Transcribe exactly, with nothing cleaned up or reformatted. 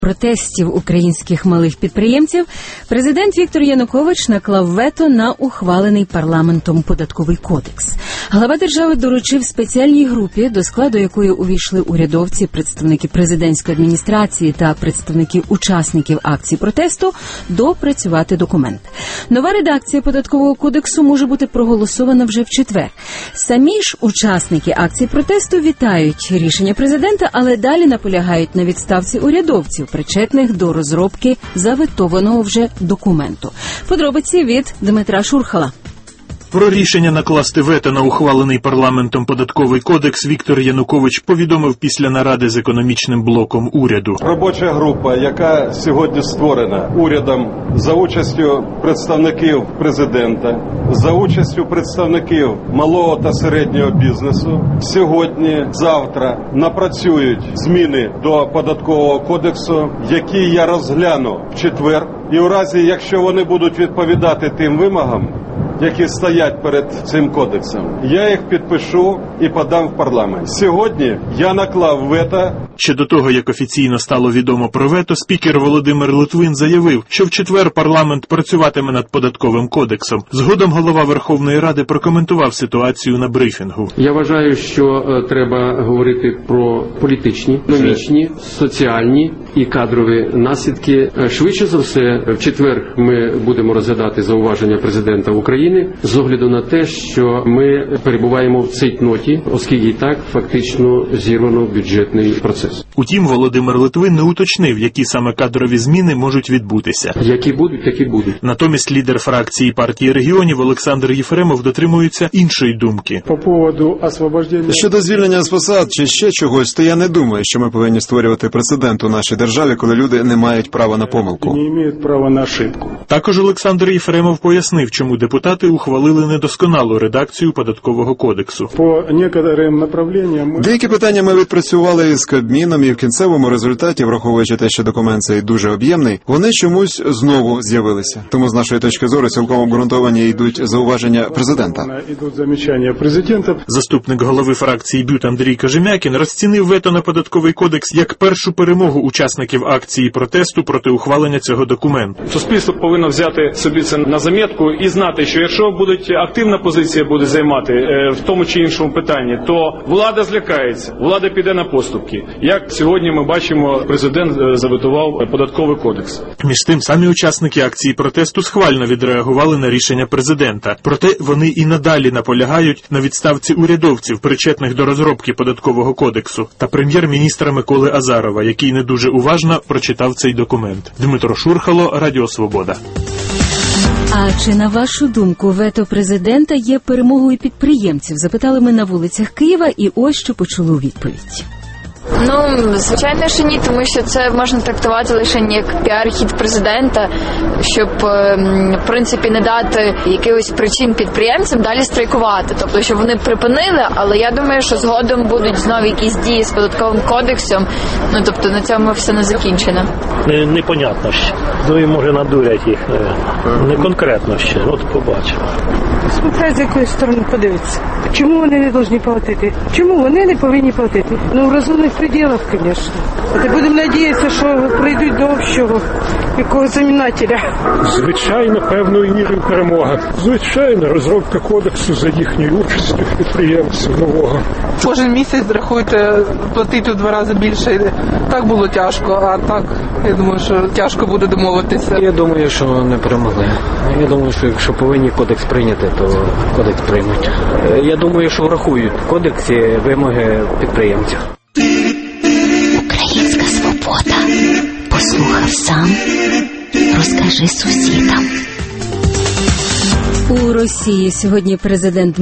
протестів українських малих підприємців, президент Віктор Янукович наклав вето на ухвалений парламентом податковий кодекс. Глава держави доручив спеціальній групі, до складу якої увійшли урядовці, представники президентської адміністрації та представники учасників акцій протесту, допрацювати документ. Нова редакція податкового кодексу може бути проголосована вже в четвер. Самі ж учасники акцій протесту вітають рішення президента, але далі наполягають на відставці урядовців, причетних до розробки заветованого вже документу. Подробиці від Дмитра Шурхала. Про рішення накласти вето на ухвалений парламентом податковий кодекс Віктор Янукович повідомив після наради з економічним блоком уряду. Робоча група, яка сьогодні створена урядом за участю представників президента, за участю представників малого та середнього бізнесу, сьогодні, завтра напрацюють зміни до податкового кодексу, які я розгляну в четвер. І у разі, якщо вони будуть відповідати тим вимогам, які стоять перед цим кодексом, я їх підпишу і подам в парламент. Сьогодні я наклав вето. Ще до того, як офіційно стало відомо про вето, спікер Володимир Литвин заявив, що в четвер парламент працюватиме над податковим кодексом. Згодом голова Верховної Ради прокоментував ситуацію на брифінгу. Я вважаю, що е, треба говорити про політичні, економічні, соціальні і кадрові наслідки. Е, швидше за все, в четвер ми будемо розглядати зауваження президента України з огляду на те, що ми перебуваємо в цейтноті, оскільки і так фактично зірвано бюджетний процес. Утім, Володимир Литвин не уточнив, які саме кадрові зміни можуть відбутися. Які будуть, такі будуть. Натомість лідер фракції партії регіонів Олександр Єфремов дотримується іншої думки. По поводу освобождення... Щодо звільнення з посад чи ще чогось, то я не думаю, що ми повинні створювати прецедент у нашій державі, коли люди не мають права на помилку. Не мають права на ошибку. Також Олександр Єфремов пояснив, чому депутати ухвалили недосконалу редакцію податкового кодексу. По некоторим направленням... Ми... Деякі питання ми відпрацювали із Кабміном, і в кінцевому результаті, враховуючи те, що документ цей дуже об'ємний, вони чомусь знову з'явилися. Тому з нашої точки зору цілком обґрунтовані йдуть зауваження президента. Ідуть замічання президента. Заступник голови фракції БЮТ Андрій Кожем'якін розцінив вето на податковий кодекс як першу перемогу учасників акції протесту проти ухвалення цього документу. Суспільство повинно взяти собі це на замітку і знати, що якщо будуть активна позиція буде займати е, в тому чи іншому питанні, то влада злякається, влада піде на поступки. Як сьогодні ми бачимо, президент е, заветував податковий кодекс. Між тим, самі учасники акції протесту схвально відреагували на рішення президента. Проте вони і надалі наполягають на відставці урядовців, причетних до розробки податкового кодексу, та прем'єр-міністра Миколи Азарова, який не дуже уважно прочитав цей документ. Дмитро Шурхало, Радіо Свобода. А чи, на вашу думку, вето президента є перемогою підприємців? Запитали ми на вулицях Києва, і ось що почули у відповідь. Ну, звичайно, що ні, тому що це можна трактувати лише як піар-хід президента, щоб, в принципі, не дати якихось причин підприємцям далі страйкувати. Тобто, щоб вони припинили, але я думаю, що згодом будуть знову якісь дії з податковим кодексом, ну, тобто на цьому все не закінчено. Не, непонятно ще. Ну і може надурять їх. Не конкретно ще, от побачимо. Смотря з якої сторони подивитися. Чому вони не повинні платити? Чому вони не повинні платити? Ну, в розумних пределах, звісно. Та будемо сподіватися, що прийдуть до общого якогось замінателя. Звичайно, певною мірою перемога. Звичайно, розробка кодексу за їхньою участю підприємців нового. Кожен місяць, рахуйте, платити в два рази більше. Так було тяжко, а так, я думаю, що тяжко буде домовитися. Я думаю, що не перемогли. Я думаю, що якщо повинні кодекс прийняти, то кодекс приймуть. Я думаю, що врахують в кодексі вимоги підприємців. Українська свобода. Послухав сам, розкажи сусідам. У Росії сьогодні президент